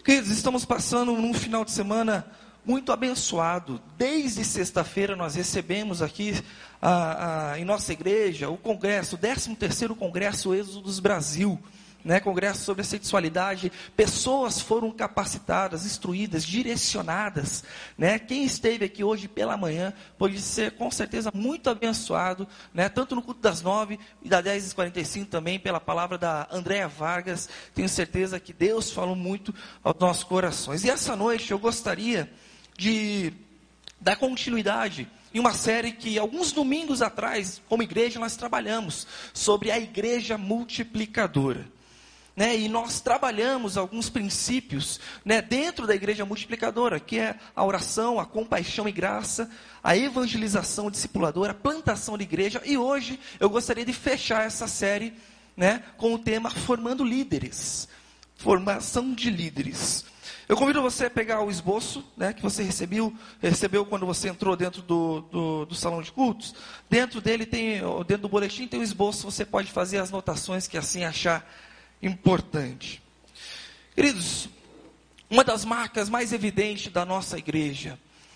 Queridos, estamos passando num final de semana muito abençoado. Desde sexta-feira nós recebemos aqui em nossa igreja o congresso, o 13º Congresso Êxodos Brasil, congresso sobre a sexualidade. Pessoas foram capacitadas, instruídas, direcionadas, Quem esteve aqui hoje pela manhã pode ser com certeza muito abençoado, tanto no culto das 9 e das 10h45 também, pela palavra da Andréa Vargas. Tenho certeza que Deus falou muito aos nossos corações. E essa noite eu gostaria de dar continuidade em uma série que alguns domingos atrás, como igreja, nós trabalhamos sobre a igreja multiplicadora. E nós trabalhamos alguns princípios dentro da igreja multiplicadora, que é a oração, a compaixão e graça, a evangelização discipuladora, a plantação de igreja. E hoje eu gostaria de fechar essa série com o tema Formando Líderes, formação de líderes. Eu convido você a pegar o esboço que você recebeu quando você entrou dentro do salão de cultos. Dentro do boletim tem um esboço, você pode fazer as anotações que assim achar importante. Queridos, uma das marcas mais evidentes da nossa igreja,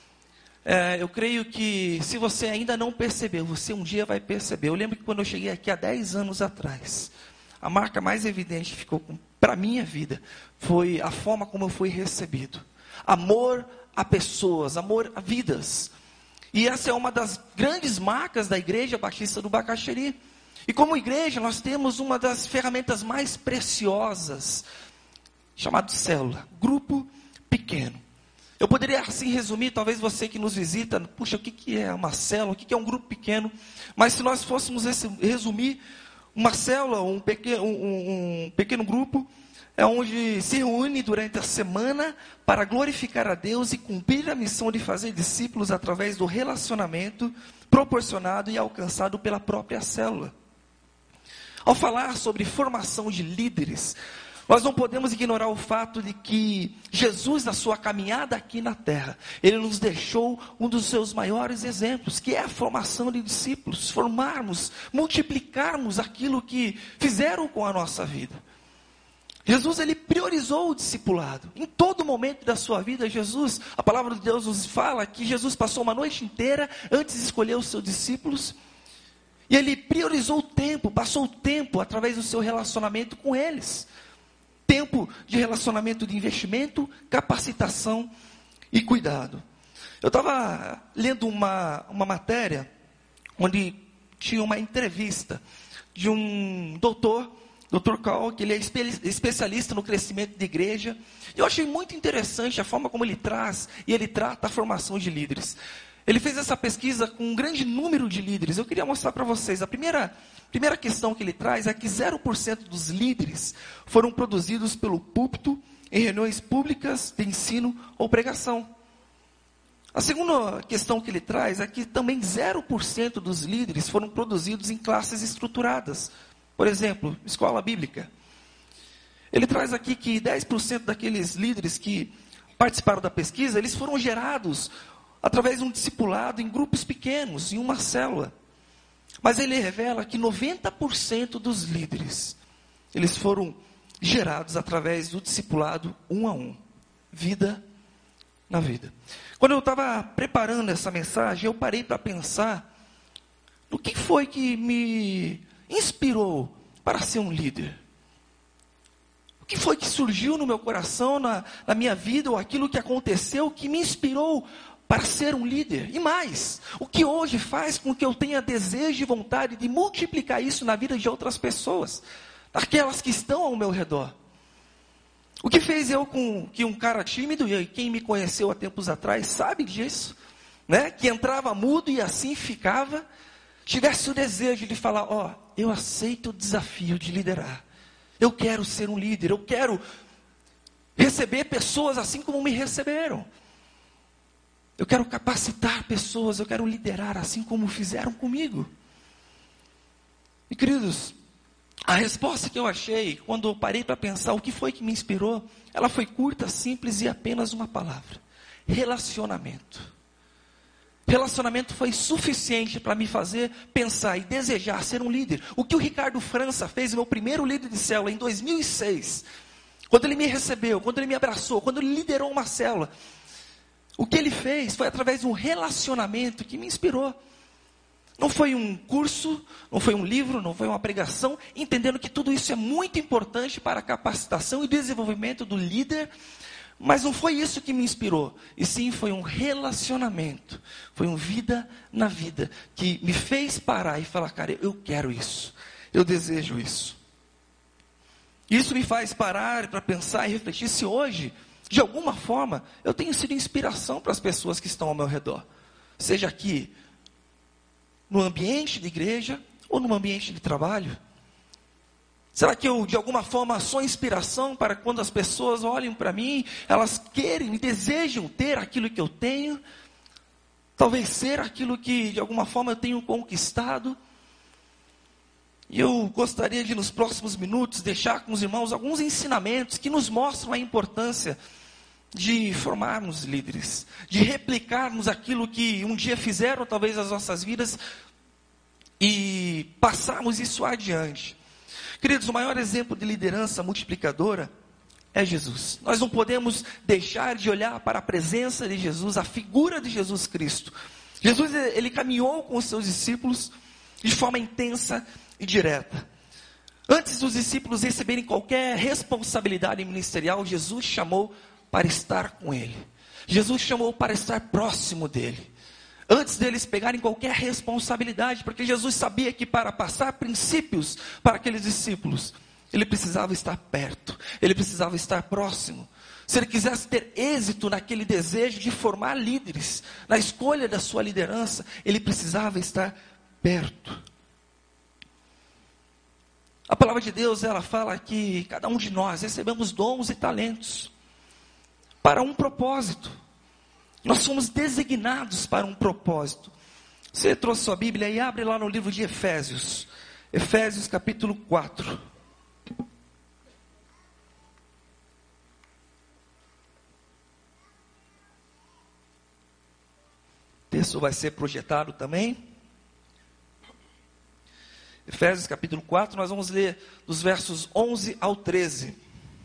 eu creio que se você ainda não percebeu, você um dia vai perceber. Eu lembro que quando eu cheguei aqui há 10 anos atrás, a marca mais evidente que ficou para a minha vida foi a forma como eu fui recebido. Amor a pessoas, amor a vidas. E essa é uma das grandes marcas da Igreja Batista do Bacaxeri. E como igreja, nós temos uma das ferramentas mais preciosas, chamada célula, grupo pequeno. Eu poderia assim resumir, talvez você que nos visita, puxa, o que é uma célula, o que é um grupo pequeno? Mas se nós fôssemos resumir, uma célula, um pequeno grupo, é onde se reúne durante a semana para glorificar a Deus e cumprir a missão de fazer discípulos através do relacionamento proporcionado e alcançado pela própria célula. Ao falar sobre formação de líderes, nós não podemos ignorar o fato de que Jesus, na sua caminhada aqui na terra, Ele nos deixou um dos seus maiores exemplos, que é a formação de discípulos, formarmos, multiplicarmos aquilo que fizeram com a nossa vida. Jesus, Ele priorizou o discipulado. Em todo momento da sua vida, Jesus, a palavra de Deus nos fala que Jesus passou uma noite inteira antes de escolher os seus discípulos. E Ele priorizou o tempo, passou o tempo através do seu relacionamento com eles. Tempo de relacionamento de investimento, capacitação e cuidado. Eu estava lendo uma matéria, onde tinha uma entrevista de um Dr. Carl, que ele é especialista no crescimento de igreja. E eu achei muito interessante a forma como ele traz e ele trata a formação de líderes. Ele fez essa pesquisa com um grande número de líderes. Eu queria mostrar para vocês. A primeira questão que ele traz é que 0% dos líderes foram produzidos pelo púlpito em reuniões públicas de ensino ou pregação. A segunda questão que ele traz é que também 0% dos líderes foram produzidos em classes estruturadas. Por exemplo, escola bíblica. Ele traz aqui que 10% daqueles líderes que participaram da pesquisa, eles foram gerados através de um discipulado em grupos pequenos, em uma célula. Mas ele revela que 90% dos líderes, eles foram gerados através do discipulado um a um. Vida na vida. Quando eu estava preparando essa mensagem, eu parei para pensar no que foi que me inspirou para ser um líder. O que foi que surgiu no meu coração, na minha vida, ou aquilo que aconteceu que me inspirou para ser um líder? E mais, o que hoje faz com que eu tenha desejo e vontade de multiplicar isso na vida de outras pessoas, daquelas que estão ao meu redor. O que fez eu com que um cara tímido, e quem me conheceu há tempos atrás sabe disso, que entrava mudo e assim ficava, tivesse o desejo de falar, eu aceito o desafio de liderar. Eu quero ser um líder, eu quero receber pessoas assim como me receberam. Eu quero capacitar pessoas, eu quero liderar assim como fizeram comigo. E queridos, a resposta que eu achei, quando eu parei para pensar o que foi que me inspirou, ela foi curta, simples e apenas uma palavra: relacionamento. Relacionamento foi suficiente para me fazer pensar e desejar ser um líder. O que o Ricardo França fez, meu primeiro líder de célula, em 2006. Quando ele me recebeu, quando ele me abraçou, quando ele liderou uma célula, o que ele fez foi através de um relacionamento que me inspirou. Não foi um curso, não foi um livro, não foi uma pregação, entendendo que tudo isso é muito importante para a capacitação e desenvolvimento do líder, mas não foi isso que me inspirou, e sim foi um relacionamento, foi um vida na vida, que me fez parar e falar, cara, eu quero isso, eu desejo isso. Isso me faz parar para pensar e refletir se hoje, de alguma forma, eu tenho sido inspiração para as pessoas que estão ao meu redor. Seja aqui, no ambiente de igreja, ou no ambiente de trabalho. Será que eu, de alguma forma, sou inspiração para quando as pessoas olham para mim, elas querem e desejam ter aquilo que eu tenho? Talvez ser aquilo que, de alguma forma, eu tenho conquistado? E eu gostaria de, nos próximos minutos, deixar com os irmãos alguns ensinamentos que nos mostram a importância de formarmos líderes, de replicarmos aquilo que um dia fizeram, talvez, as nossas vidas, e passarmos isso adiante. Queridos, o maior exemplo de liderança multiplicadora é Jesus. Nós não podemos deixar de olhar para a presença de Jesus, a figura de Jesus Cristo. Jesus, ele caminhou com os seus discípulos de forma intensa e direta. Antes dos discípulos receberem qualquer responsabilidade ministerial, Jesus chamou para estar com ele. Jesus chamou para estar próximo dele. Antes deles pegarem qualquer responsabilidade, porque Jesus sabia que para passar princípios para aqueles discípulos, ele precisava estar perto, ele precisava estar próximo. Se ele quisesse ter êxito naquele desejo de formar líderes, na escolha da sua liderança, ele precisava estar perto. A palavra de Deus, ela fala que cada um de nós recebemos dons e talentos para um propósito. Nós somos designados para um propósito. Você trouxe sua Bíblia e abre lá no livro de Efésios. Efésios capítulo 4. O texto vai ser projetado também. Efésios capítulo 4, nós vamos ler dos versos 11 ao 13.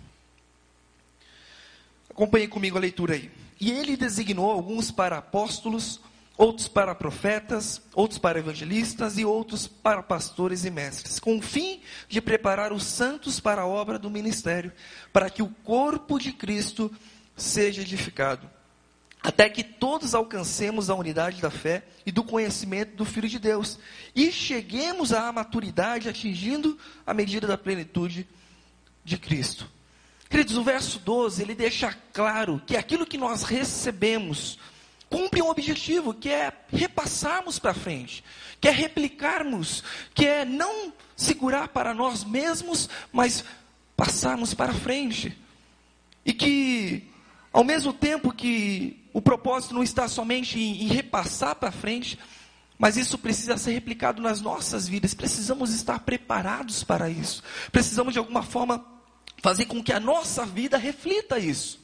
Acompanhe comigo a leitura aí. E ele designou alguns para apóstolos, outros para profetas, outros para evangelistas e outros para pastores e mestres, com o fim de preparar os santos para a obra do ministério, para que o corpo de Cristo seja edificado, até que todos alcancemos a unidade da fé e do conhecimento do Filho de Deus, e cheguemos à maturidade, atingindo a medida da plenitude de Cristo. Queridos, o verso 12, ele deixa claro que aquilo que nós recebemos cumpre um objetivo, que é repassarmos para frente, que é replicarmos, que é não segurar para nós mesmos, mas passarmos para frente. E que, ao mesmo tempo que o propósito não está somente em repassar para frente, mas isso precisa ser replicado nas nossas vidas. Precisamos estar preparados para isso. Precisamos, de alguma forma, fazer com que a nossa vida reflita isso.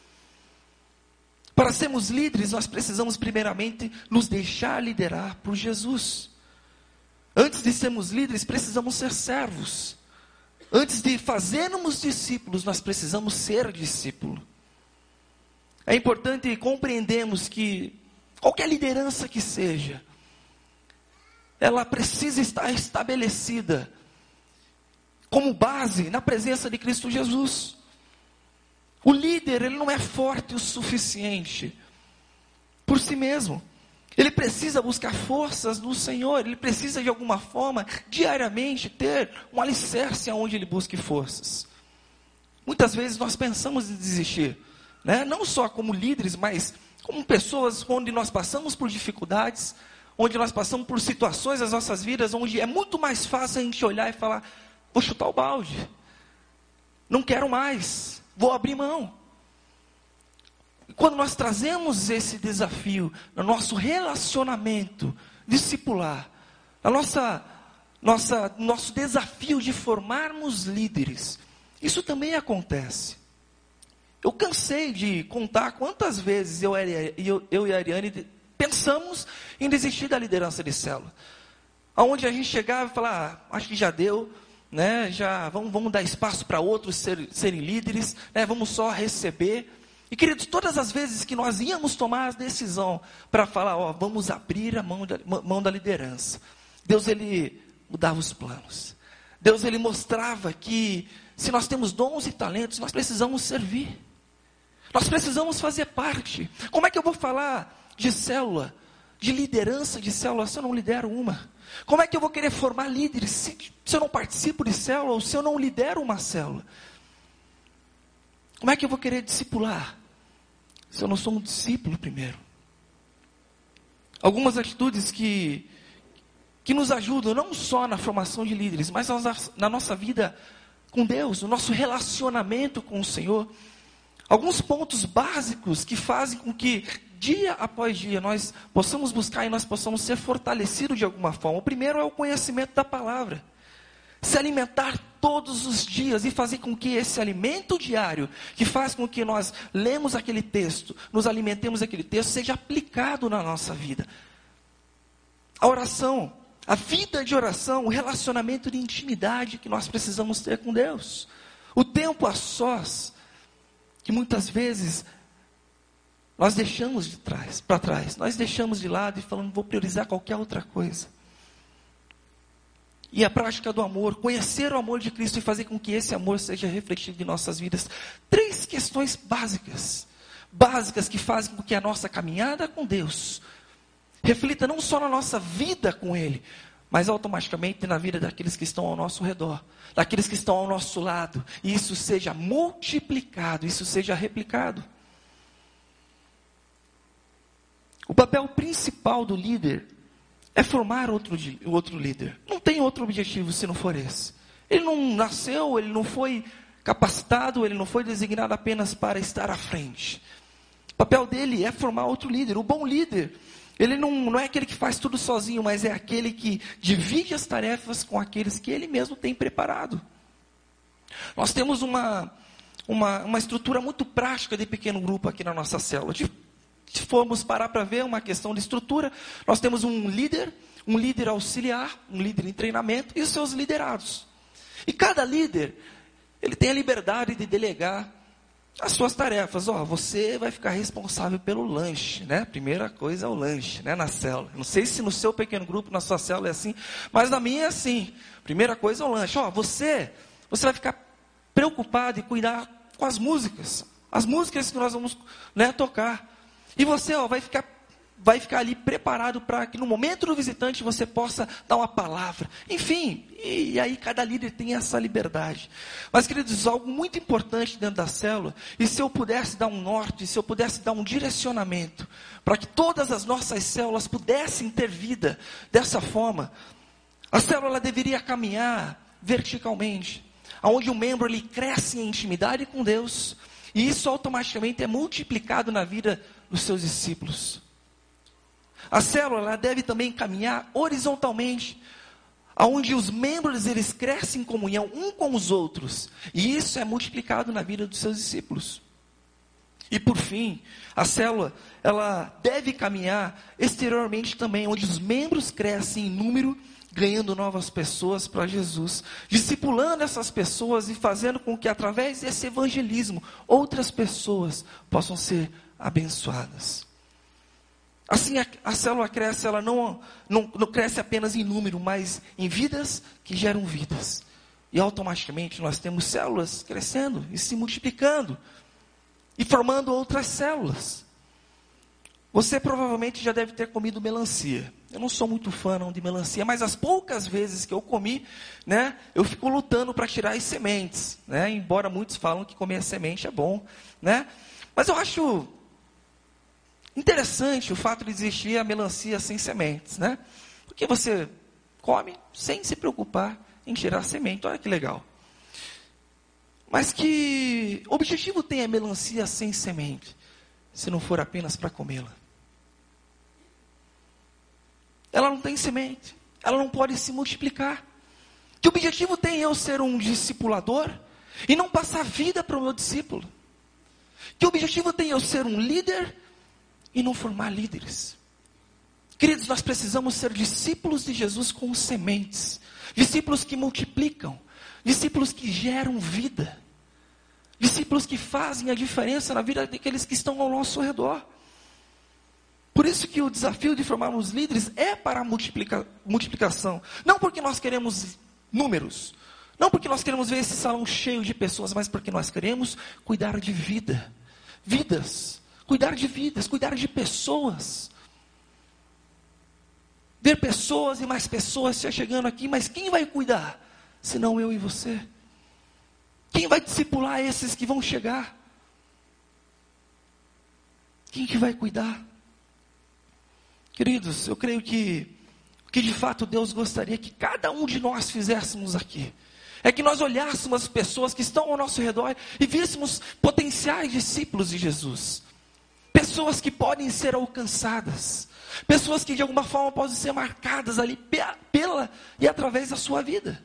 Para sermos líderes, nós precisamos primeiramente nos deixar liderar por Jesus. Antes de sermos líderes, precisamos ser servos. Antes de fazermos discípulos, nós precisamos ser discípulo. É importante compreendermos que qualquer liderança que seja, ela precisa estar estabelecida como base na presença de Cristo Jesus. O líder, ele não é forte o suficiente por si mesmo. Ele precisa buscar forças no Senhor. Ele precisa, de alguma forma, diariamente ter um alicerce aonde ele busque forças. Muitas vezes nós pensamos em desistir, né? Não só como líderes, mas como pessoas onde nós passamos por dificuldades, onde nós passamos por situações das nossas vidas, onde é muito mais fácil a gente olhar e falar: vou chutar o balde, não quero mais, vou abrir mão. E quando nós trazemos esse desafio no nosso relacionamento discipular, na nosso desafio de formarmos líderes, isso também acontece. Eu cansei de contar quantas vezes eu e a Ariane pensamos em desistir da liderança de célula. Onde a gente chegava e falava: acho que já deu, né? Já vamos dar espaço para outros serem líderes, né? Vamos só receber. E queridos, todas as vezes que nós íamos tomar a decisão para falar, vamos abrir a mão da liderança, Deus, Ele mudava os planos. Deus, Ele mostrava que se nós temos dons e talentos, nós precisamos servir. Nós precisamos fazer parte. Como é que eu vou falar de célula, de liderança de célula, se eu não lidero uma? Como é que eu vou querer formar líderes se eu não participo de célula ou se eu não lidero uma célula? Como é que eu vou querer discipular se eu não sou um discípulo primeiro? Algumas atitudes que nos ajudam não só na formação de líderes, mas na nossa vida com Deus, no nosso relacionamento com o Senhor. Alguns pontos básicos que fazem com que dia após dia nós possamos buscar e nós possamos ser fortalecidos de alguma forma. O primeiro é o conhecimento da palavra. Se alimentar todos os dias e fazer com que esse alimento diário, que faz com que nós lemos aquele texto, nos alimentemos daquele texto, seja aplicado na nossa vida. A oração, a vida de oração, o relacionamento de intimidade que nós precisamos ter com Deus. O tempo a sós, que muitas vezes nós deixamos para trás, nós deixamos de lado e falamos, vou priorizar qualquer outra coisa. E a prática do amor, conhecer o amor de Cristo e fazer com que esse amor seja refletido em nossas vidas. 3 questões básicas que fazem com que a nossa caminhada com Deus reflita não só na nossa vida com Ele, mas automaticamente na vida daqueles que estão ao nosso redor, daqueles que estão ao nosso lado, e isso seja multiplicado, isso seja replicado. O papel principal do líder é formar outro líder. Não tem outro objetivo se não for esse. Ele não nasceu, ele não foi capacitado, ele não foi designado apenas para estar à frente. O papel dele é formar outro líder. O bom líder, ele não é aquele que faz tudo sozinho, mas é aquele que divide as tarefas com aqueles que ele mesmo tem preparado. Nós temos uma estrutura muito prática de pequeno grupo aqui na nossa célula. Se formos parar para ver uma questão de estrutura, nós temos um líder auxiliar, um líder em treinamento e os seus liderados. E cada líder, ele tem a liberdade de delegar as suas tarefas. Você vai ficar responsável pelo lanche, né? Primeira coisa é o lanche, né? Na célula. Não sei se no seu pequeno grupo, na sua célula é assim, mas na minha é assim. Primeira coisa é o lanche. Você vai ficar preocupado em cuidar com as músicas que nós vamos, né, tocar. E você vai ficar ali preparado para que no momento do visitante você possa dar uma palavra. Enfim, e aí cada líder tem essa liberdade. Mas, queridos, algo muito importante dentro da célula, e se eu pudesse dar um norte, se eu pudesse dar um direcionamento, para que todas as nossas células pudessem ter vida dessa forma, a célula deveria caminhar verticalmente, onde o membro ele cresce em intimidade com Deus, e isso automaticamente é multiplicado na vida dos seus discípulos. A célula ela deve também caminhar horizontalmente, onde os membros eles crescem em comunhão um com os outros, e isso é multiplicado na vida dos seus discípulos. E por fim, a célula ela deve caminhar exteriormente também, onde os membros crescem em número, ganhando novas pessoas para Jesus, discipulando essas pessoas e fazendo com que através desse evangelismo outras pessoas possam ser abençoadas. Assim a célula cresce, ela não cresce apenas em número, mas em vidas que geram vidas. E automaticamente nós temos células crescendo e se multiplicando e formando outras células. Você provavelmente já deve ter comido melancia. Eu não sou muito fã não, de melancia, mas as poucas vezes que eu comi, né, eu fico lutando para tirar as sementes, né, embora muitos falam que comer a semente é bom, né, mas eu acho interessante o fato de existir a melancia sem sementes, né, porque você come sem se preocupar em tirar a semente, olha que legal. Mas que objetivo tem a melancia sem semente, se não for apenas para comê-la? Ela não tem semente, ela não pode se multiplicar. Que objetivo tem eu ser um discipulador e não passar vida para o meu discípulo? Que objetivo tem eu ser um líder e não formar líderes? Queridos, nós precisamos ser discípulos de Jesus com sementes, discípulos que multiplicam, discípulos que geram vida, discípulos que fazem a diferença na vida daqueles que estão ao nosso redor. Por isso que o desafio de formarmos líderes é para a multiplicação. Não porque nós queremos números, não porque nós queremos ver esse salão cheio de pessoas, mas porque nós queremos cuidar de vidas, cuidar de pessoas. Ver pessoas e mais pessoas se chegando aqui, mas quem vai cuidar, se não eu e você? Quem vai discipular esses que vão chegar? Quem que vai cuidar? Queridos, eu creio que o que de fato Deus gostaria que cada um de nós fizéssemos aqui, é que nós olhássemos as pessoas que estão ao nosso redor e víssemos potenciais discípulos de Jesus. Pessoas que podem ser alcançadas. Pessoas que de alguma forma podem ser marcadas ali pela e através da sua vida.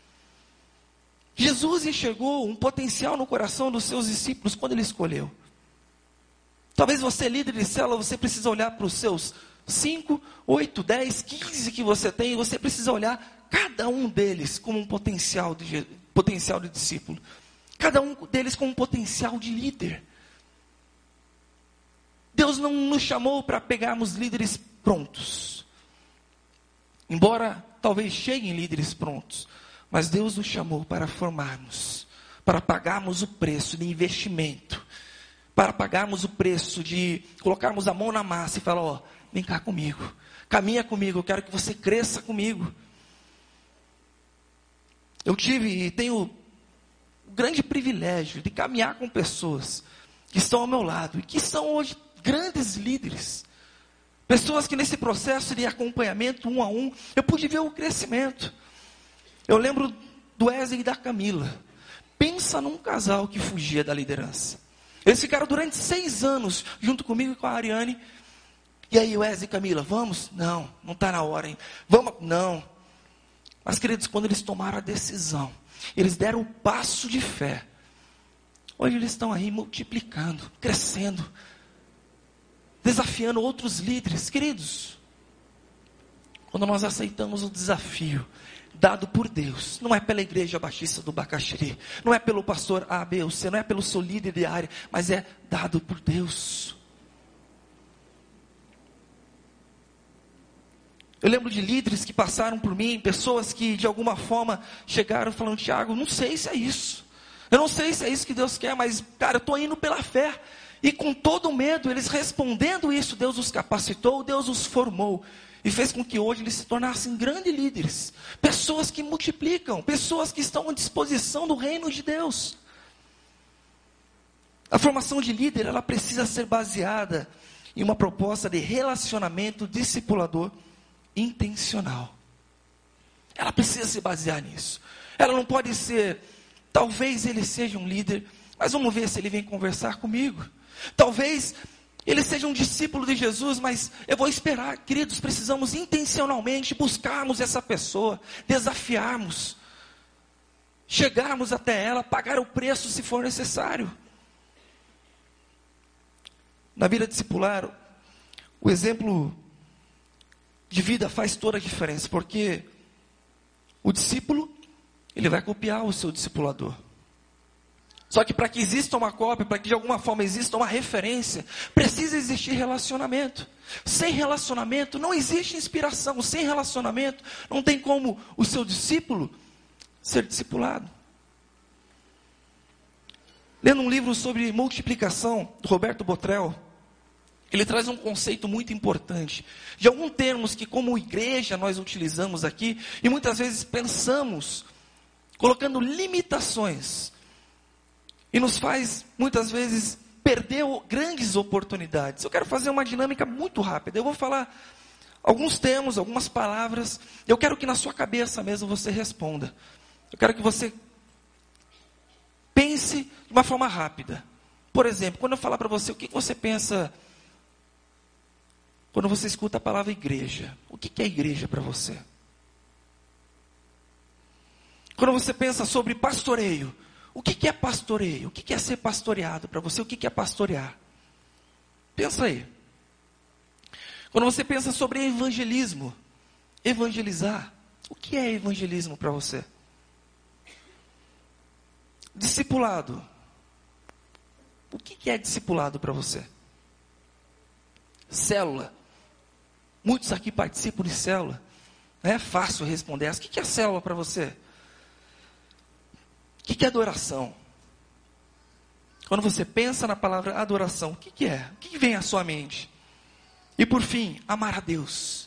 Jesus enxergou um potencial no coração dos seus discípulos quando Ele escolheu. Talvez você, líder de célula, você precisa olhar para os seus 5, 8, 10, 15 que você tem, e você precisa olhar cada um deles como um potencial de discípulo. Cada um deles como um potencial de líder. Deus não nos chamou para pegarmos líderes prontos. Embora talvez cheguem líderes prontos. Mas Deus nos chamou para formarmos. Para pagarmos o preço de investimento. Para pagarmos o preço de colocarmos a mão na massa e falar, ó, vem cá comigo. Caminha comigo, eu quero que você cresça comigo. Eu tive e tenho o grande privilégio de caminhar com pessoas que estão ao meu lado e que são hoje grandes líderes. Pessoas que nesse processo de acompanhamento, um a um, eu pude ver o crescimento. Eu lembro do Wesley e da Camila. Pensa num casal que fugia da liderança. Eles ficaram durante 6 anos junto comigo e com a Ariane. E aí, Wesley e Camila, vamos? Não, não está na hora, hein? Vamos? Não. Mas, queridos, quando eles tomaram a decisão, eles deram o passo de fé. Hoje eles estão aí multiplicando, crescendo, desafiando outros líderes. Queridos, quando nós aceitamos o desafio dado por Deus, não é pela igreja batista do Bacaxiri, não é pelo pastor A, B ou C, não é pelo seu líder de área, mas é dado por Deus. Eu lembro de líderes que passaram por mim, pessoas que de alguma forma chegaram falando, Tiago, não sei se é isso. Eu não sei se é isso que Deus quer, mas, cara, eu estou indo pela fé. E com todo medo, eles respondendo isso, Deus os capacitou, Deus os formou. E fez com que hoje eles se tornassem grandes líderes. Pessoas que multiplicam, pessoas que estão à disposição do reino de Deus. A formação de líder, ela precisa ser baseada em uma proposta de relacionamento discipulador intencional. Ela precisa se basear nisso. Ela não pode ser, talvez ele seja um líder, mas vamos ver se ele vem conversar comigo. Talvez ele seja um discípulo de Jesus, mas eu vou esperar. Queridos, precisamos intencionalmente buscarmos essa pessoa, desafiarmos, chegarmos até ela, pagar o preço se for necessário. Na vida discipular, o exemplo de vida faz toda a diferença, porque o discípulo, ele vai copiar o seu discipulador. Só que para que exista uma cópia, para que de alguma forma exista uma referência, precisa existir relacionamento. Sem relacionamento não existe inspiração. Sem relacionamento não tem como o seu discípulo ser discipulado. Lendo um livro sobre multiplicação, do Roberto Botrel, ele traz um conceito muito importante, de alguns termos que como igreja nós utilizamos aqui, e muitas vezes pensamos, colocando limitações, e nos faz muitas vezes perder grandes oportunidades. Eu quero fazer uma dinâmica muito rápida, eu vou falar alguns termos, algumas palavras, eu quero que na sua cabeça mesmo você responda, eu quero que você pense de uma forma rápida. Por exemplo, quando eu falar para você, o que você pensa quando você escuta a palavra igreja? O que é igreja para você? Quando você pensa sobre pastoreio, o que é pastoreio? O que é ser pastoreado para você? O que é pastorear? Pensa aí. Quando você pensa sobre evangelismo, evangelizar, o que é evangelismo para você? discipulado. O que é discipulado para você? Célula. Muitos aqui participam de célula. Não é fácil responder essa. O que é célula para você? O que é adoração? Quando você pensa na palavra adoração, o que é? O que vem à sua mente? E por fim, amar a Deus.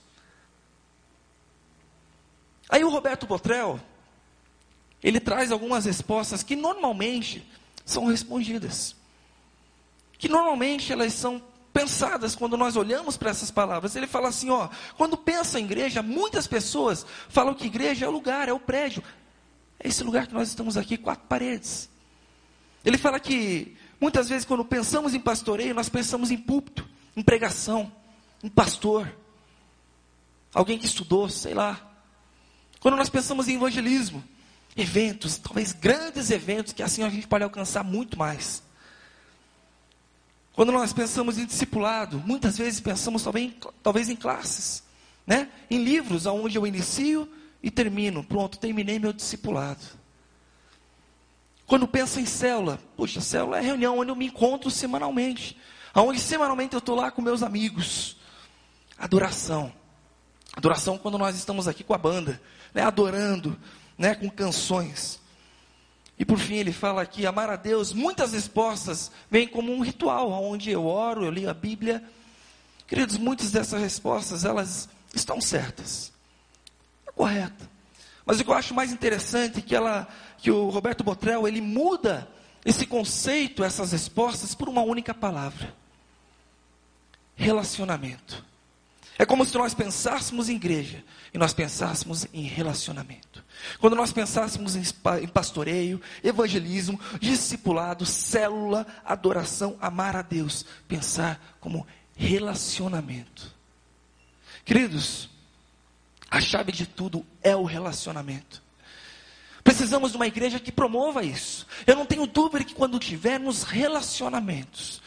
Aí o Roberto Botrel, ele traz algumas respostas que normalmente são respondidas. Que normalmente elas são pensadas quando nós olhamos para essas palavras. Ele fala assim, quando pensa em igreja, muitas pessoas falam que igreja é o lugar, é o prédio. É esse lugar que nós estamos aqui, 4 paredes. Ele fala que muitas vezes quando pensamos em pastoreio, nós pensamos em púlpito, em pregação, em pastor. Alguém que estudou, sei lá. Quando nós pensamos em evangelismo, eventos, talvez grandes eventos, que assim a gente pode alcançar muito mais. Quando nós pensamos em discipulado, muitas vezes pensamos também, talvez em classes, né? Em livros, onde eu inicio e termino. Pronto, terminei meu discipulado. Quando penso em célula, célula é reunião onde eu me encontro semanalmente. Onde semanalmente eu estou lá com meus amigos. Adoração. Adoração quando nós estamos aqui com a banda, né? Adorando, né? Com canções. E por fim ele fala aqui, amar a Deus, muitas respostas vêm como um ritual, onde eu oro, eu leio a Bíblia. Queridos, muitas dessas respostas, elas estão certas. É correta. Mas o que eu acho mais interessante é que o Roberto Botrel, ele muda esse conceito, essas respostas, por uma única palavra. Relacionamento. É como se nós pensássemos em igreja e nós pensássemos em relacionamento. Quando nós pensássemos em pastoreio, evangelismo, discipulado, célula, adoração, amar a Deus, pensar como relacionamento. Queridos, a chave de tudo é o relacionamento. Precisamos de uma igreja que promova isso. Eu não tenho dúvida que quando tivermos relacionamentos,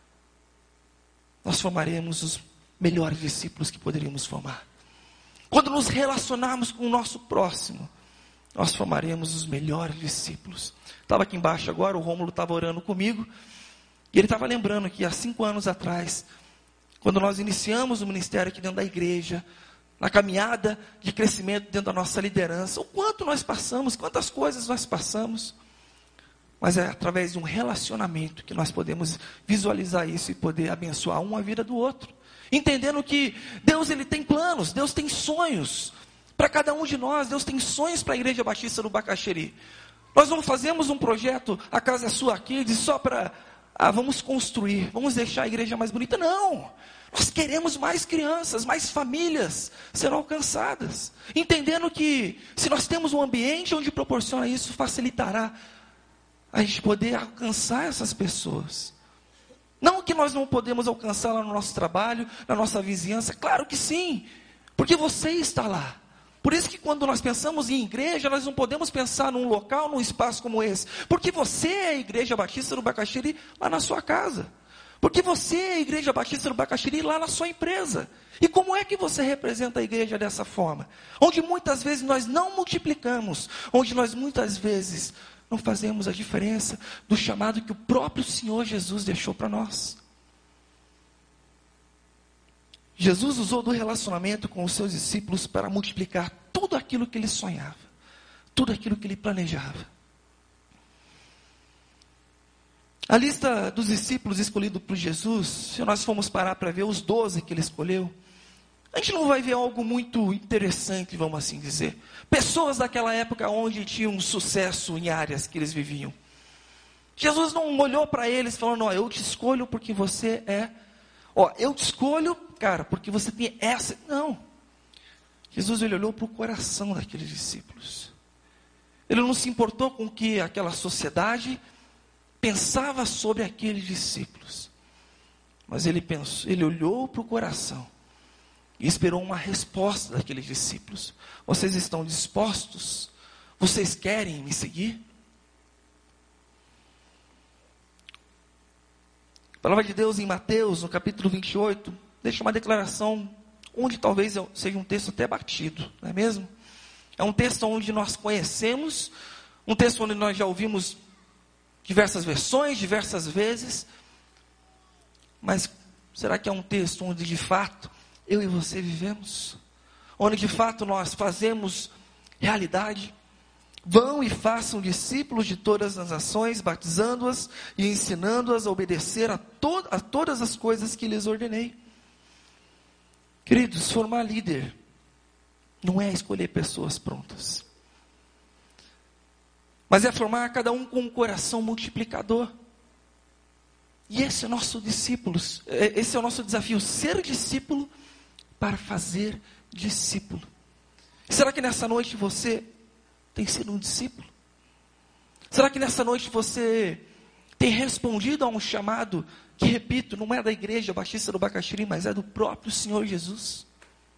nós formaremos os melhores discípulos que poderíamos formar. Quando nos relacionarmos com o nosso próximo, nós formaremos os melhores discípulos. Estava aqui embaixo agora, o Rômulo estava orando comigo, e ele estava lembrando que há 5 anos atrás, quando nós iniciamos o ministério aqui dentro da igreja, na caminhada de crescimento dentro da nossa liderança, o quanto nós passamos, quantas coisas nós passamos, mas é através de um relacionamento que nós podemos visualizar isso e poder abençoar um a vida do outro. Entendendo que Deus, ele tem planos, Deus tem sonhos para cada um de nós. Deus tem sonhos para a Igreja Batista do Bacaxeri. Nós não fazemos um projeto, a casa é sua aqui, só para, vamos construir, vamos deixar a igreja mais bonita. Não, nós queremos mais crianças, mais famílias serão alcançadas. Entendendo que se nós temos um ambiente onde proporciona isso, facilitará a gente poder alcançar essas pessoas. Não que nós não podemos alcançá-la no nosso trabalho, na nossa vizinhança, claro que sim, porque você está lá. Por isso que quando nós pensamos em igreja, nós não podemos pensar num local, num espaço como esse, porque você é a Igreja Batista do Bacaxeri lá na sua casa, porque você é a Igreja Batista do Bacaxeri lá na sua empresa. E como é que você representa a igreja dessa forma? Onde muitas vezes nós não multiplicamos, onde nós muitas vezes não fazemos a diferença do chamado que o próprio Senhor Jesus deixou para nós. Jesus usou do relacionamento com os seus discípulos para multiplicar tudo aquilo que ele sonhava, tudo aquilo que ele planejava. A lista dos discípulos escolhidos por Jesus, se nós formos parar para ver os 12 que ele escolheu, a gente não vai ver algo muito interessante, vamos assim dizer. Pessoas daquela época onde tinham sucesso em áreas que eles viviam. Jesus não olhou para eles falando, eu te escolho porque você é... eu te escolho, cara, porque você tem essa... Não. Jesus, ele olhou para o coração daqueles discípulos. Ele não se importou com o que aquela sociedade pensava sobre aqueles discípulos. Mas ele olhou para o coração e esperou uma resposta daqueles discípulos. Vocês estão dispostos? Vocês querem me seguir? A palavra de Deus em Mateus, no capítulo 28, deixa uma declaração onde talvez seja um texto até batido, não é mesmo? É um texto onde nós conhecemos, um texto onde nós já ouvimos diversas versões, diversas vezes, mas será que é um texto onde de fato eu e você vivemos? Onde de fato nós fazemos realidade? Vão e façam discípulos de todas as nações, batizando-as e ensinando-as a obedecer a todas as coisas que lhes ordenei. Queridos, formar líder não é escolher pessoas prontas, mas é formar cada um com um coração multiplicador. E esse é o nosso esse é o nosso desafio, ser discípulo para fazer discípulo. Será que nessa noite você tem sido um discípulo? Será que nessa noite você tem respondido a um chamado que, repito, não é da Igreja Batista do Bacaxiri, mas é do próprio Senhor Jesus?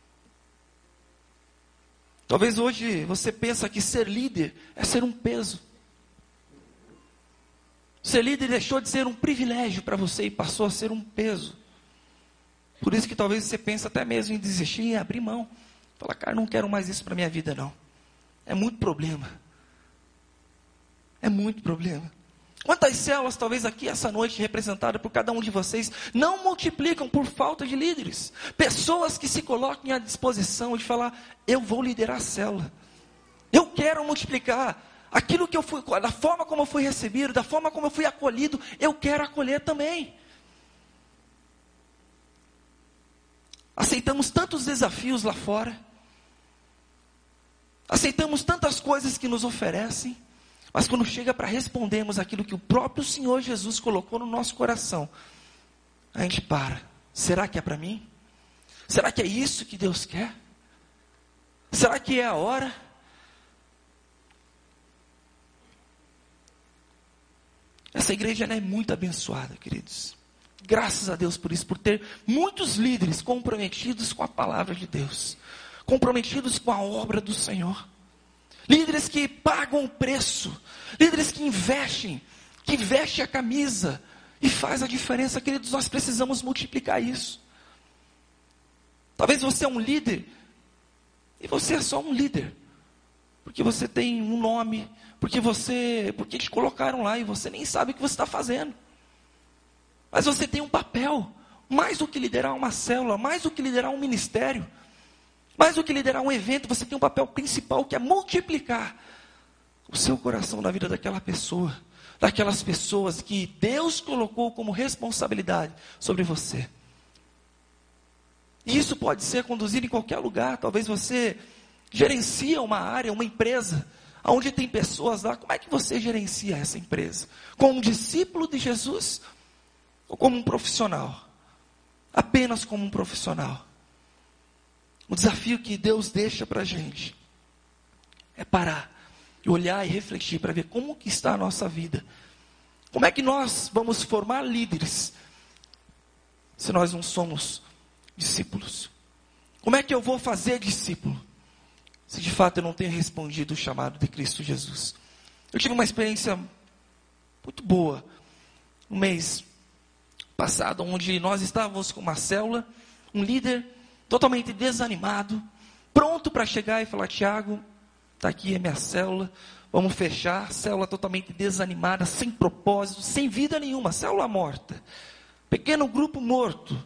Talvez hoje você pensa que ser líder é ser um peso. Ser líder deixou de ser um privilégio para você e passou a ser um peso. Por isso que talvez você pense até mesmo em desistir, em abrir mão. Falar, cara, não quero mais isso para a minha vida não. É muito problema. É muito problema. Quantas células, talvez aqui essa noite, representadas por cada um de vocês, não multiplicam por falta de líderes? Pessoas que se colocam à disposição de falar, eu vou liderar a célula. Eu quero multiplicar. Aquilo que eu fui, da forma como eu fui recebido, da forma como eu fui acolhido, eu quero acolher também. Aceitamos tantos desafios lá fora. Aceitamos tantas coisas que nos oferecem. Mas quando chega para respondermos aquilo que o próprio Senhor Jesus colocou no nosso coração, a gente para. Será que é para mim? Será que é isso que Deus quer? Será que é a hora? Essa igreja é muito abençoada, queridos. Graças a Deus por isso, por ter muitos líderes comprometidos com a palavra de Deus, comprometidos com a obra do Senhor. Líderes que pagam o preço, líderes que vestem a camisa e faz a diferença, queridos. Nós precisamos multiplicar isso. Talvez você é um líder e você é só um líder, porque você tem um nome, porque te colocaram lá e você nem sabe o que você está fazendo. Mas você tem um papel, mais do que liderar uma célula, mais do que liderar um ministério, mais do que liderar um evento, você tem um papel principal que é multiplicar o seu coração na vida daquela pessoa, daquelas pessoas que Deus colocou como responsabilidade sobre você. E isso pode ser conduzido em qualquer lugar. Talvez você gerencia uma área, uma empresa, onde tem pessoas lá. Como é que você gerencia essa empresa? Como um discípulo de Jesus ou como um profissional? Apenas como um profissional. O desafio que Deus deixa para a gente é parar, e olhar e refletir para ver como que está a nossa vida. Como é que nós vamos formar líderes se nós não somos discípulos? Como é que eu vou fazer discípulo se de fato eu não tenho respondido o chamado de Cristo Jesus? Eu tive uma experiência muito boa no mês passado, onde nós estávamos com uma célula, um líder totalmente desanimado, pronto para chegar e falar, Tiago, está aqui a minha célula, vamos fechar. Célula totalmente desanimada, sem propósito, sem vida nenhuma, célula morta, pequeno grupo morto.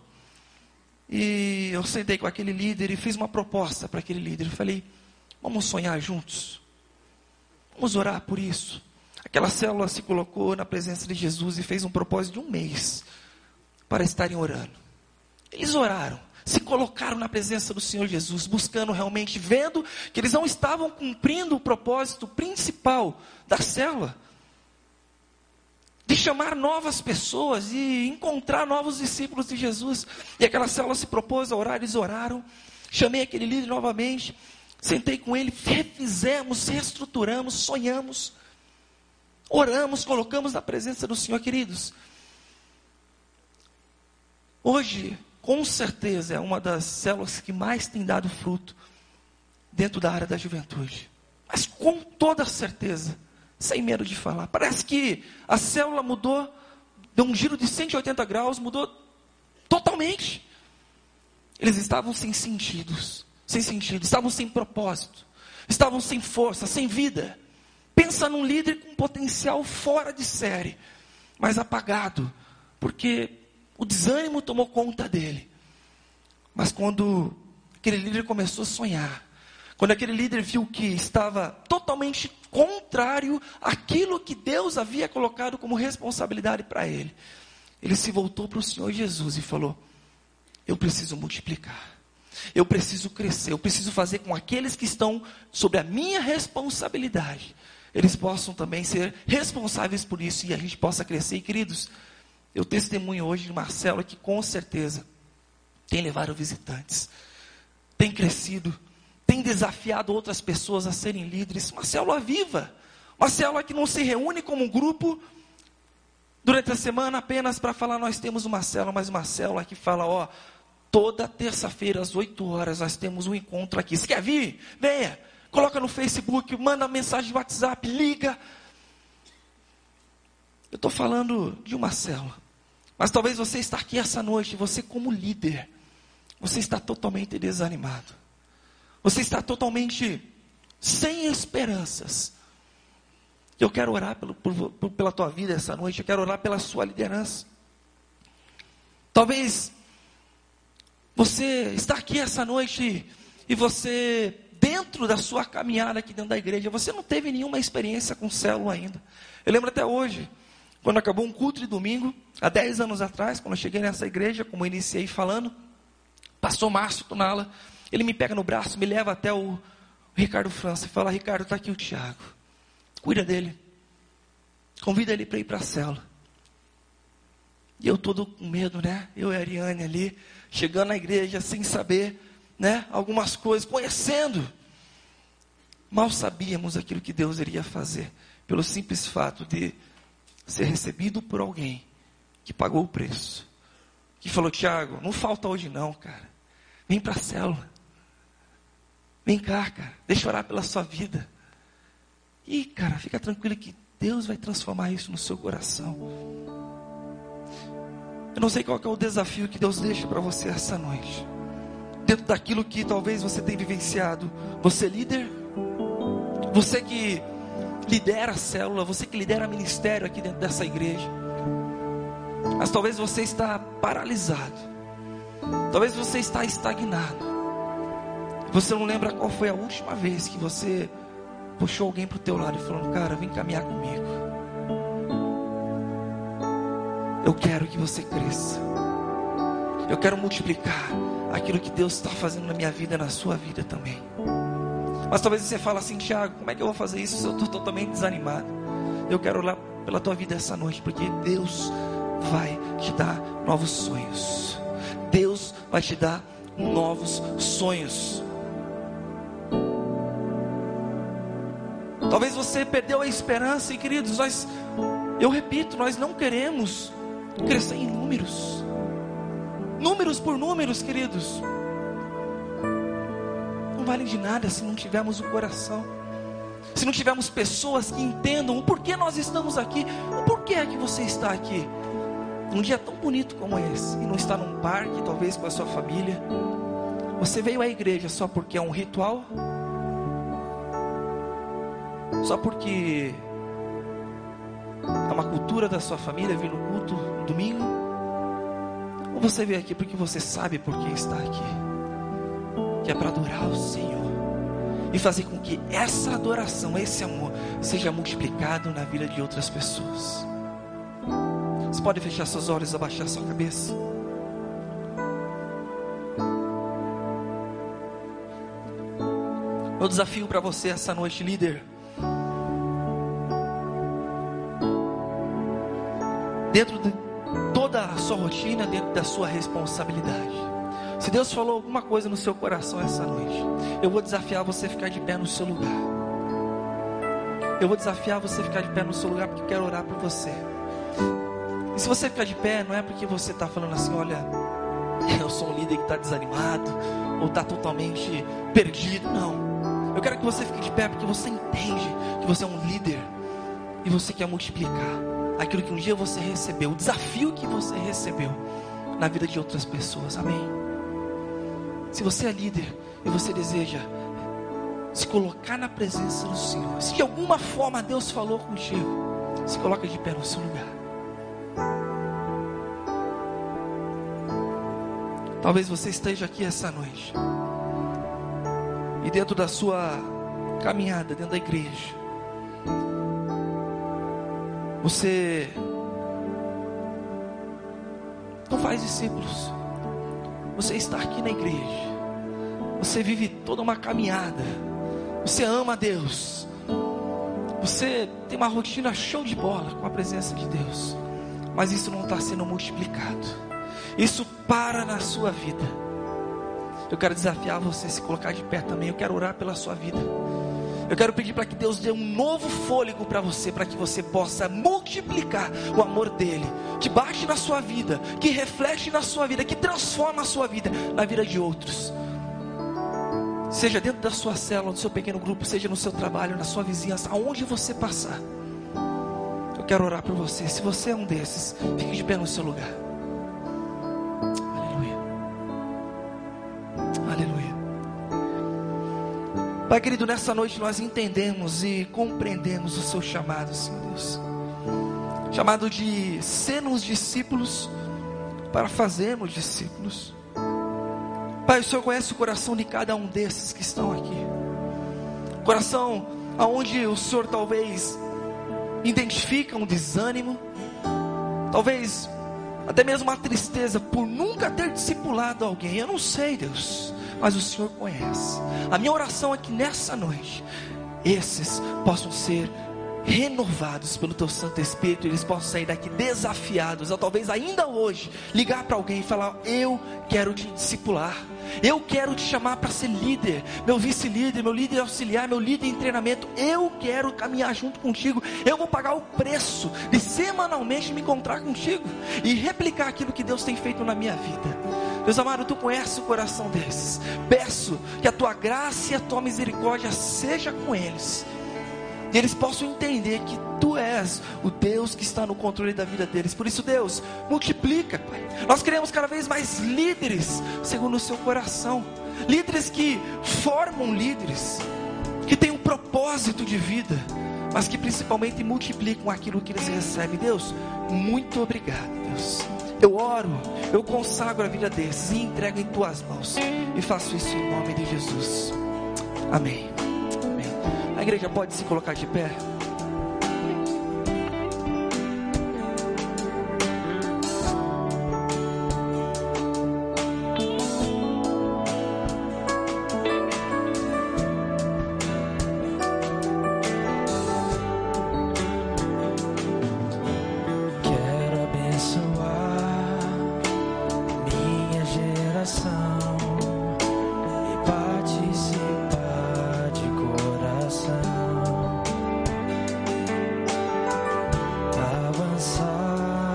E eu sentei com aquele líder e fiz uma proposta para aquele líder. Eu falei, vamos sonhar juntos, vamos orar por isso. Aquela célula se colocou na presença de Jesus e fez um propósito de 1 mês para estarem orando. Eles oraram, se colocaram na presença do Senhor Jesus, buscando realmente, vendo que eles não estavam cumprindo o propósito principal da célula, de chamar novas pessoas e encontrar novos discípulos de Jesus. E aquela célula se propôs a orar, eles oraram. Chamei aquele líder novamente, sentei com ele, refizemos, reestruturamos, sonhamos, oramos, colocamos na presença do Senhor, queridos. Hoje, com certeza, é uma das células que mais tem dado fruto dentro da área da juventude. Mas com toda certeza, sem medo de falar, parece que a célula mudou, deu um giro de 180 graus, mudou totalmente. Eles estavam sem sentido, estavam sem propósito, estavam sem força, sem vida, Pensa num líder com potencial fora de série, mas apagado, porque o desânimo tomou conta dele. Mas quando aquele líder começou a sonhar, quando aquele líder viu que estava totalmente contrário àquilo que Deus havia colocado como responsabilidade para ele, ele se voltou para o Senhor Jesus e falou: eu preciso multiplicar, eu preciso crescer, eu preciso fazer com aqueles que estão sob a minha responsabilidade, eles possam também ser responsáveis por isso e a gente possa crescer. E queridos, eu testemunho hoje de uma célula que com certeza tem levado visitantes, tem crescido, tem desafiado outras pessoas a serem líderes. Uma célula viva, uma célula que não se reúne como um grupo durante a semana apenas para falar nós temos uma célula, mas uma célula que fala, ó, toda terça-feira às 8 horas nós temos um encontro aqui. Você quer vir? Venha, coloca no Facebook, manda mensagem de WhatsApp, liga. Eu estou falando de uma célula, mas talvez você está aqui essa noite, você como líder, você está totalmente desanimado, você está totalmente sem esperanças. Eu quero orar pela tua vida essa noite, eu quero orar pela sua liderança. Talvez você está aqui essa noite e você, dentro da sua caminhada aqui dentro da igreja, você não teve nenhuma experiência com célula ainda. Eu lembro até hoje, quando acabou um culto de domingo, há 10 anos atrás, quando eu cheguei nessa igreja, como eu iniciei falando, pastor Márcio Tunala, ele me pega no braço, me leva até o Ricardo França e fala: Ricardo, está aqui o Tiago, cuida dele, convida ele para ir para a célula. E eu todo com medo, né? Eu e a Ariane ali, chegando na igreja sem saber, né? Algumas coisas, conhecendo. Mal sabíamos aquilo que Deus iria fazer, pelo simples fato de ser recebido por alguém que pagou o preço, que falou: Tiago, não falta hoje não, cara, vem para a célula, vem cá, cara, deixa eu orar pela sua vida. E cara, fica tranquilo que Deus vai transformar isso no seu coração. Eu não sei qual que é o desafio que Deus deixa para você essa noite, dentro daquilo que talvez você tenha vivenciado. Você líder, você que lidera a célula, você que lidera ministério aqui dentro dessa igreja, mas talvez você está paralisado, talvez você está estagnado, você não lembra qual foi a última vez que você puxou alguém para o teu lado e falou: cara, vem caminhar comigo, eu quero que você cresça, eu quero multiplicar aquilo que Deus está fazendo na minha vida, na sua vida também. Mas talvez você fale assim: Tiago, como é que eu vou fazer isso se eu estou totalmente desanimado? Eu quero orar pela tua vida essa noite, porque Deus vai te dar novos sonhos. Deus vai te dar novos sonhos. Talvez você perdeu a esperança, e queridos, eu repito, nós não queremos crescer em números. Números por números, queridos, não valem de nada se não tivermos o coração, se não tivermos pessoas que entendam o porquê nós estamos aqui. O porquê é que você está aqui num dia tão bonito como esse, e não está num parque, talvez com a sua família. Você veio à igreja só porque é um ritual? Só porque é uma cultura da sua família vir no culto no domingo? Ou você veio aqui porque você sabe por que está aqui? Que é para adorar o Senhor e fazer com que essa adoração, esse amor seja multiplicado na vida de outras pessoas. Você pode fechar seus olhos, abaixar sua cabeça. Meu desafio para você essa noite, líder, dentro de toda a sua rotina, dentro da sua responsabilidade, se Deus falou alguma coisa no seu coração essa noite, eu vou desafiar você a ficar de pé no seu lugar. Eu vou desafiar você a ficar de pé no seu lugar, porque eu quero orar por você. E se você ficar de pé, não é porque você está falando assim: olha, eu sou um líder que está desanimado, ou está totalmente perdido. Não, eu quero que você fique de pé porque você entende que você é um líder e você quer multiplicar aquilo que um dia você recebeu, o desafio que você recebeu na vida de outras pessoas. Amém? Se você é líder e você deseja se colocar na presença do Senhor. Se de alguma forma Deus falou contigo, se coloca de pé no seu lugar. Talvez você esteja aqui essa noite, e dentro da sua caminhada, dentro da igreja, você não faz discípulos. Você está aqui na igreja, você vive toda uma caminhada, você ama a Deus, você tem uma rotina show de bola com a presença de Deus, mas isso não está sendo multiplicado, isso para na sua vida. Eu quero desafiar você a se colocar de pé também. Eu quero orar pela sua vida. Eu quero pedir para que Deus dê um novo fôlego para você, para que você possa multiplicar o amor dele, que bate na sua vida, que reflete na sua vida, que transforma a sua vida, na vida de outros. Seja dentro da sua célula, no seu pequeno grupo, seja no seu trabalho, na sua vizinhança, aonde você passar. Eu quero orar por você. Se você é um desses, fique de pé no seu lugar. Aleluia. Aleluia. Pai querido, nessa noite nós entendemos e compreendemos o seu chamado, Senhor Deus. Chamado de sermos discípulos para fazermos discípulos. Pai, o Senhor conhece o coração de cada um desses que estão aqui. Coração aonde o Senhor talvez identifica um desânimo, talvez até mesmo uma tristeza por nunca ter discipulado alguém. Eu não sei, Deus, mas o Senhor conhece. A minha oração é que nessa noite esses possam ser renovados pelo Teu Santo Espírito, eles possam sair daqui desafiados, ou talvez ainda hoje ligar para alguém e falar: eu quero te discipular, eu quero te chamar para ser líder, meu vice-líder, meu líder auxiliar, meu líder em treinamento. Eu quero caminhar junto contigo. Eu vou pagar o preço de semanalmente me encontrar contigo e replicar aquilo que Deus tem feito na minha vida. Deus amado, Tu conheces o coração desses. Peço que a Tua graça e a Tua misericórdia seja com eles, e eles possam entender que Tu és o Deus que está no controle da vida deles. Por isso, Deus, multiplica, Pai. Nós queremos cada vez mais líderes segundo o Seu coração, líderes que formam líderes, que têm um propósito de vida, mas que principalmente multiplicam aquilo que eles recebem. Deus, muito obrigado, Deus. Eu oro, eu consagro a vida desses e entrego em Tuas mãos, e faço isso em nome de Jesus. Amém. A igreja pode se colocar de pé. Quero abençoar minha geração e participar de coração, avançar,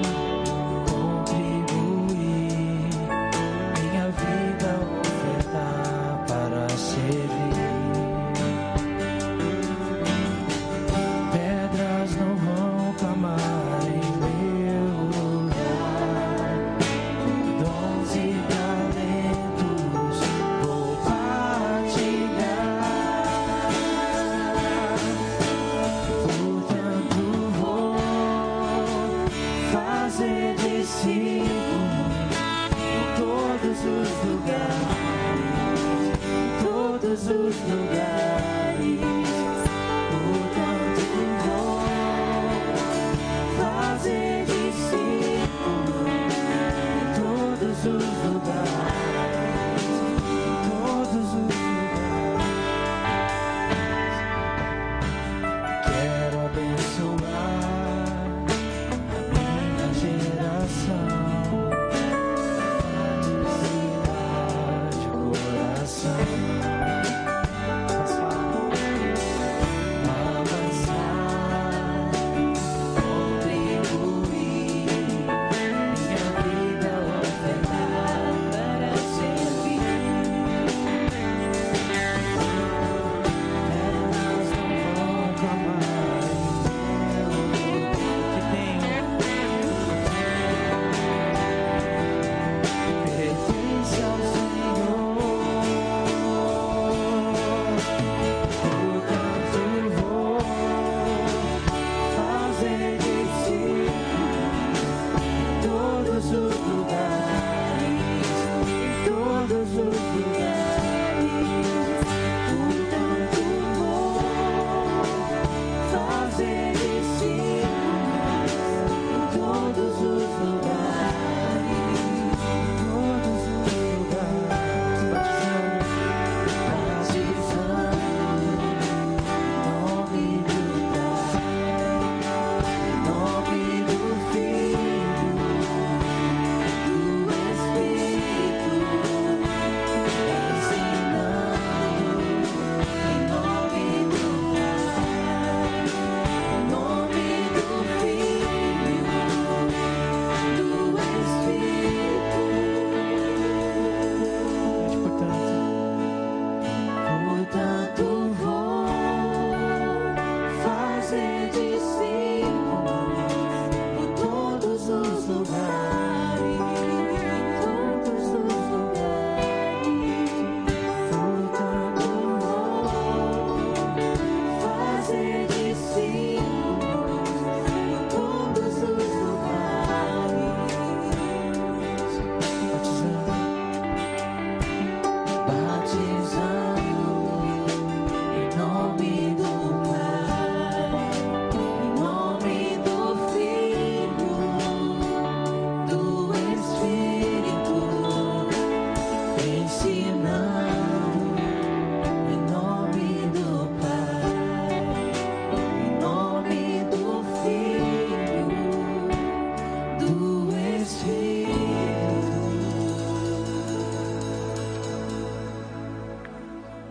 contribuir, minha vida ofertar para servir. Pedras não vão clamar em meu lugar, dons e talentos vou partilhar. Portanto vou fazer discípulos em todos os lugares, em todos os lugares. Portanto vou fazer discípulos em todos os lugares.